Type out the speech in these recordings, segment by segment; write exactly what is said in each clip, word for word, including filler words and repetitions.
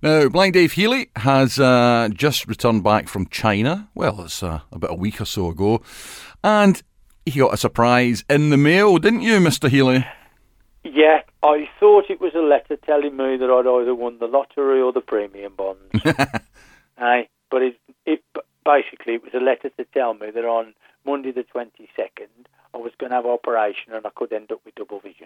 Now, Blind Dave Healy has uh, just returned back from China. Well, it's uh, about a week or so ago. And he got a surprise in the mail, didn't you, Mister Healy? Yeah, I thought it was a letter telling me that I'd either won the lottery or the premium bonds. Aye, but it, it basically it was a letter to tell me that on Monday the twenty-second I was going to have an operation and I could end up with double vision.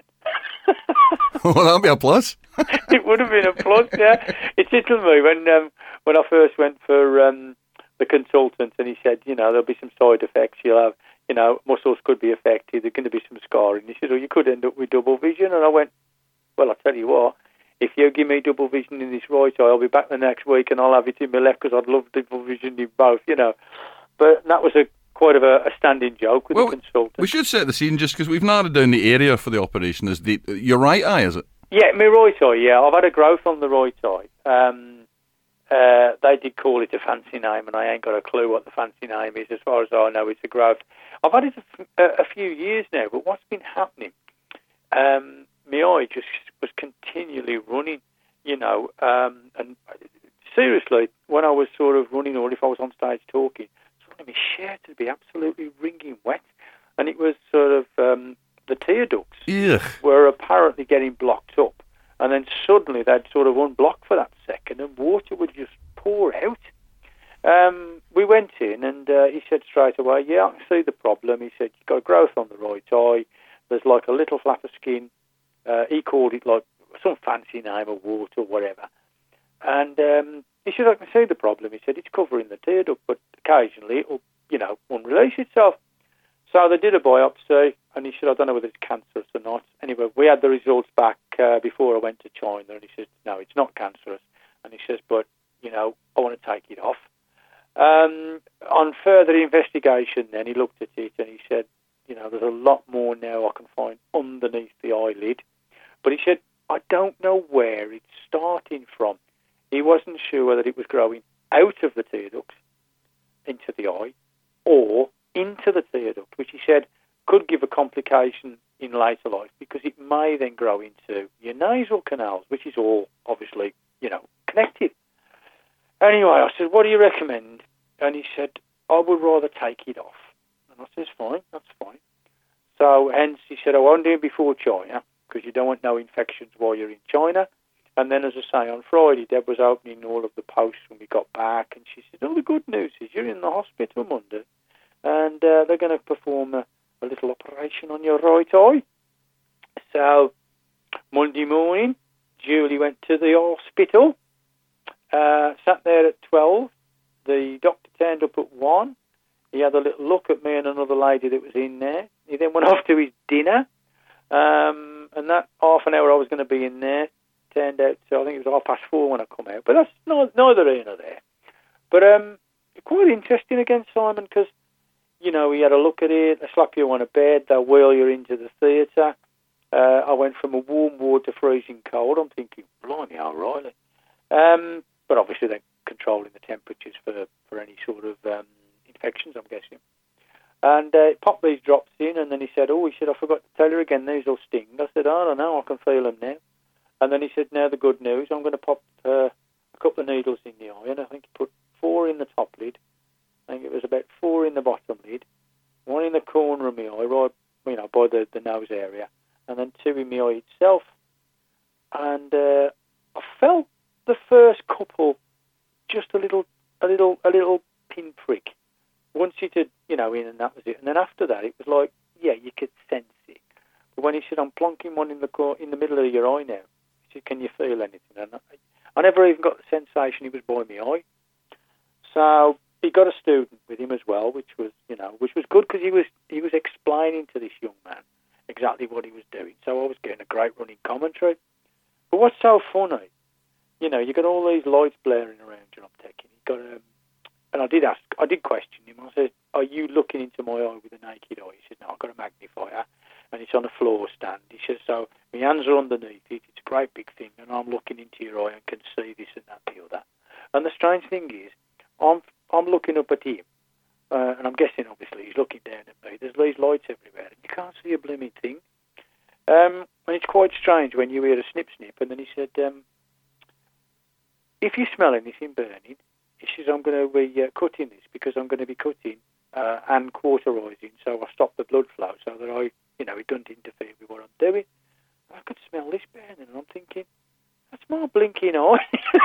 Well, that'd be a plus. It would have been a plus, yeah. It did to me when um, when I first went for um, the consultant, and he said, you know, there'll be some side effects. You'll have, you know, muscles could be affected. There's going to be some scarring. He said, oh, you could end up with double vision. And I went, well, I'll tell you what, if you give me double vision in this right eye, I'll be back the next week and I'll have it in my left because I'd love double vision in both, you know. But that was a quite of a, a standing joke with well, the consultant. We should set the scene just because we've narrowed down the area for the operation. Is the your right eye, is it? Yeah, my right eye, yeah. I've had a growth on the right eye. Um, uh, they did call it a fancy name, and I ain't got a clue what the fancy name is. As far as I know, it's a growth. I've had it a, a few years now, but what's been happening, um, my eye just was continually running, you know, um, and seriously, when I was sort of running or if I was on stage talking, sort of my shirt would be absolutely wringing wet, and it was sort of... Um, the tear ducts Ugh. were apparently getting blocked up, and then suddenly they'd sort of unblock for that second, and water would just pour out. Um, we went in, and uh, he said straight away, yeah, I can see the problem. He said, you've got a growth on the right eye. There's like a little flap of skin. Uh, he called it like some fancy name of water or whatever. And um, he said, I can see the problem. He said, it's covering the tear duct, but occasionally it'll, you know, unrelease itself. So they did a biopsy, and he said, I don't know whether it's cancerous or not. Anyway, we had the results back uh, before I went to China, and he said, no, it's not cancerous. And he says, but, you know, I want to take it off. Um, on further investigation then, he looked at it, and he said, you know, there's a lot more now I can find underneath the eyelid. But he said, I don't know where it's starting from. He wasn't sure that it was growing out of the tear duct into the eye or into the tear duct, which he said could give a complication in later life because it may then grow into your nasal canals, which is all obviously, you know, connected. Anyway, I said, what do you recommend? And he said, I would rather take it off. And I said, fine, that's fine. So hence he said, I won't do it before China because you don't want no infections while you're in China. And then, as I say, on Friday, Deb was opening all of the posts when we got back, and she said, oh, the good news is you're in the hospital Monday, and uh, they're going to perform a, a little operation on your right eye. So Monday morning, Julie went to the hospital, uh, sat there at twelve. The doctor turned up at one. He had a little look at me and another lady that was in there. He then went off to his dinner, um, and that half an hour I was going to be in there turned out, so I think it was half past four when I come out. But that's not, neither here nor there. But um, quite interesting again, Simon, because, you know, he had a look at it, they slap you on a bed, they'll wheel you into the theatre. Uh, I went from a warm ward to freezing cold. I'm thinking, blimey, O'Reilly. Um, but obviously they're controlling the temperatures for, for any sort of um, infections, I'm guessing. And uh, popped these drops in, and then he said, oh, he said, I forgot to tell you again, these will sting. I said, I don't know, I can feel them now. And then he said, now the good news, I'm going to pop uh, a couple of needles in the eye, and I think he put four in the top lid. I think it was about four in the bottom lid, one in the corner of my eye, right, you know, by the, the nose area, and then two in my eye itself. And uh, I felt the first couple just a little, a little, a little pinprick. Once it had, you know, in, and that was it. And then after that, it was like, yeah, you could sense it. But when he said, I'm plonking one in the cor- in the middle of your eye now, he said, can you feel anything? And I, I never even got the sensation he was by my eye. So he got a student with him as well, which was, you know, which was good because he was he was explaining to this young man exactly what he was doing. So I was getting a great running commentary. But what's so funny, you know, you got all these lights blaring around you. I'm taking. You got um, and I did ask, I did question him. I said, "Are you looking into my eye with a naked eye?" He said, "No, I've got a magnifier, and it's on a floor stand." He says, "So my hands are underneath it. It's a great big thing, and I'm looking into your eye and can see this and that, the other." And the strange thing is, I'm I'm looking up at him, uh, and I'm guessing obviously he's looking down at me. There's these lights everywhere, and you can't see a blooming thing. Um, and it's quite strange when you hear a snip snip. And then he said, um, if you're smelling anything burning, he says, I'm going to be uh, cutting this because I'm going to be cutting uh, and cauterising, so I stop the blood flow so that I, you know, it doesn't interfere with what I'm doing. I could smell this burning, and I'm thinking, that's my blinking eye.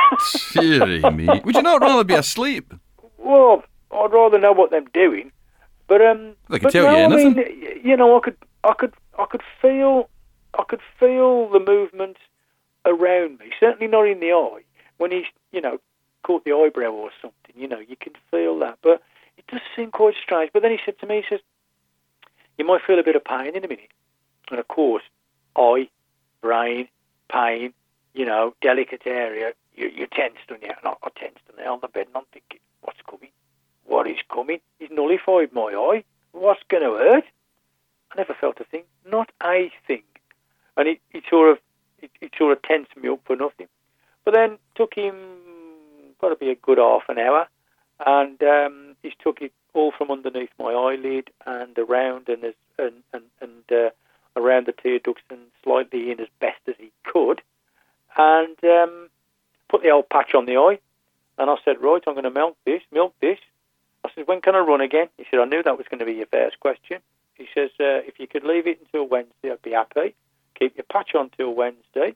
Deary me. Would you not rather be asleep? Well, I'd rather know what they're doing. But um, They can but tell no, you anything. I mean, you know, I could, I could, I could feel, I could feel the movement around me. Certainly not in the eye. When he's, you know, caught the eyebrow or something, you know, you can feel that. But it does seem quite strange. But then he said to me, he says, you might feel a bit of pain in a minute. And of course, eye, brain, pain, you know, delicate area, you, you're tensed on you. And I, I tensed on there on the bed, and I'm thinking, what's coming? What is coming? He's nullified my eye. What's going to hurt? I never felt a thing, not a thing. And he, he sort of, he, he sort of tensed me up for nothing. But then took him, got to be a good half an hour, and um, he took it all from underneath my eyelid and around and as, and and, and uh, around the tear ducts and slightly in as best as he could, and um, put the old patch on the eye. And I said, right, I'm going to milk this, milk this. I said, when can I run again? He said, I knew that was going to be your first question. He says, uh, if you could leave it until Wednesday, I'd be happy. Keep your patch on till Wednesday.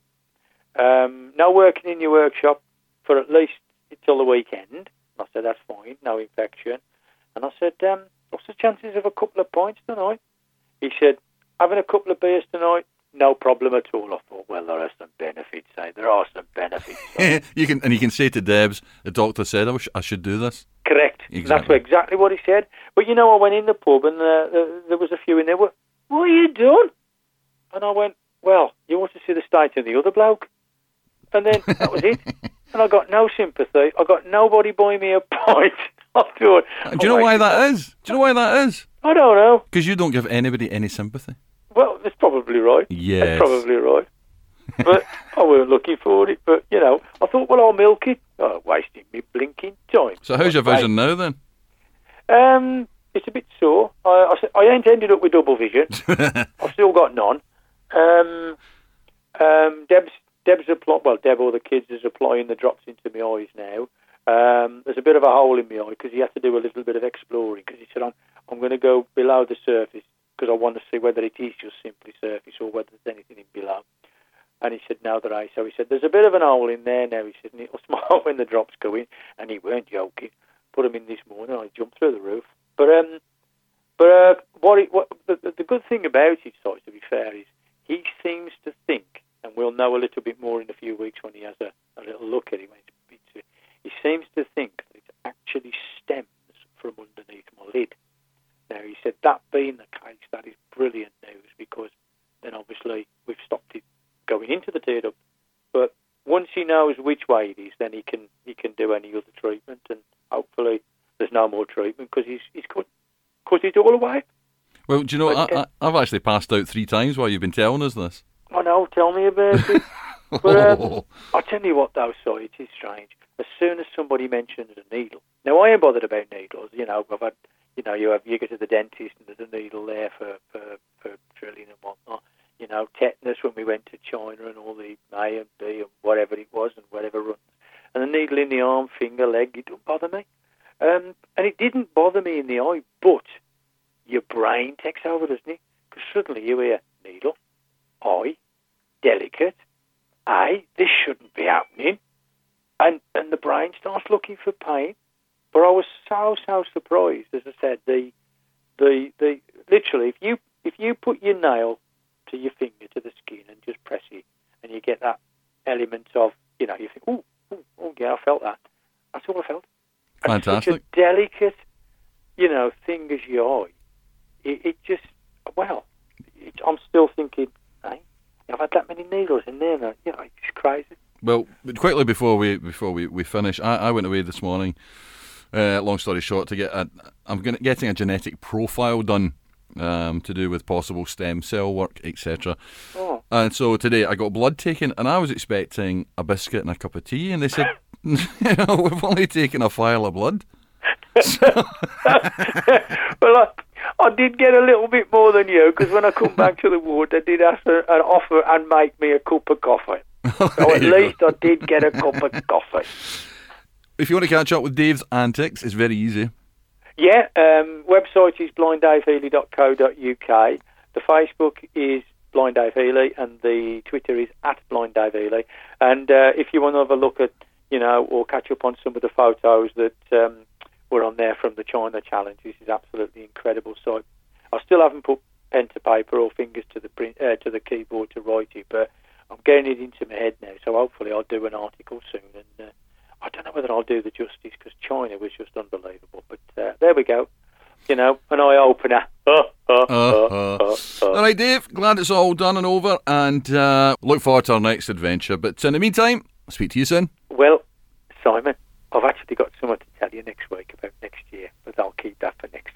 Um, no working in your workshop for at least until the weekend. I said, that's fine, no infection. And I said, um, what's the chances of a couple of pints tonight? He said, having a couple of beers tonight, no problem at all. I thought, well, there are some benefits, eh? There are some benefits. you can, and you can say to Debs, the doctor said I, sh- I should do this. Correct. Exactly. That's what, exactly what he said. But, you know, I went in the pub and uh, there was a few in there. What, what are you doing? And I went, well, you want to see the state of the other bloke? And then that was it. And I got no sympathy. I got nobody buying me a pint. I thought, Do you know why that is? Do you know why that is? I don't know. Because you don't give anybody any sympathy. Well, that's probably right. Yes. That's probably right. But I weren't looking for it. But, you know, I thought, well, I'll milk it. Oh, wasting me blinking time. So how's your vision now then? Um, it's a bit sore. I, I, I ain't ended up with double vision. I've still got none. Um, um, Deb's, Deb's apply, well, Deb or the kids is applying the drops into my eyes now. Um, there's a bit of a hole in my eye because he had to do a little bit of exploring because he said, I'm, I'm going to go below the surface because I want to see whether it is just simply surface or whether there's anything in below. And he said, no, there ain't. So he said, there's a bit of an hole in there now. He said, and it'll smile when the drops go in. And he weren't joking. Put him in this morning. I jumped through the roof. But um, but uh, what, it, what the, the good thing about it, so to be fair, is he seems to think, and we'll know a little bit more in a few weeks when he has a, a little look at it. When it's, it's, he seems to think that it actually stems from underneath my lid. Now, he said, that being the case, that is brilliant news because then obviously we've stopped it going into the tear duct. But once he knows which way it is, then he can he can do any other treatment, and hopefully there's no more treatment because he's he's cut, cut it all away. Well, do you know, But, I, uh, I, I've actually passed out three times while you've been telling us this. I know, tell me about it. But um, I'll tell you what, though, so it is strange. As soon as somebody mentions a needle, now I ain't bothered about needles. You know, I've had, you know, you have you go to the dentist and there's a needle there for for, for drilling and whatnot. You know, tetanus when we went to China and all the A and B and whatever it was and whatever runs. And the needle in the arm, finger, leg, it didn't bother me. Um, and it didn't bother me in the eye, but your brain takes over, doesn't it? Because suddenly you hear needle, eye, delicate, eye, this shouldn't be happening. And and the brain starts looking for pain. But I was so, so surprised, as I said, the the the literally, if you if you put your nail to your finger, to the skin, and just press it, and you get that element of, you know, you think, oh, oh, oh yeah, I felt that. That's all I felt. And Fantastic. such a delicate, you know, thing as your eye. It, it just, well, it, I'm still thinking, hey, I've had that many needles in there now. You know, it's crazy. Well, quickly before we before we, we finish, I, I went away this morning, uh, long story short, to get a, I'm gonna, getting a genetic profile done. Um, to do with possible stem cell work, et cetera. Oh. And so today I got blood taken, and I was expecting a biscuit and a cup of tea, and they said, you know, we've only taken a file of blood. Well, I, I did get a little bit more than you, because when I come back to the ward, they did ask for an offer and make me a cup of coffee. So at least go. I did get a cup of coffee. If you want to catch up with Dave's antics, it's very easy. Yeah, um, website is blind dave healy dot co dot uk. The Facebook is Blind Dave Healy, and the Twitter is at Blind Dave Healy. And uh, if you want to have a look at, you know, or catch up on some of the photos that um, were on there from the China Challenge, this is absolutely incredible site. I still haven't put pen to paper or fingers to the print, uh, to the keyboard to write it, but I'm getting it into my head now. So hopefully I'll do an article soon. And uh, I don't know whether I'll do the justice, because China was just unbelievable. But uh, there we go. You know, an eye-opener. Uh, uh, uh, uh, uh, uh. All right, Dave, glad it's all done and over, and uh, look forward to our next adventure. But in the meantime, I'll speak to you soon. Well, Simon, I've actually got something to tell you next week about next year, but I'll keep that for next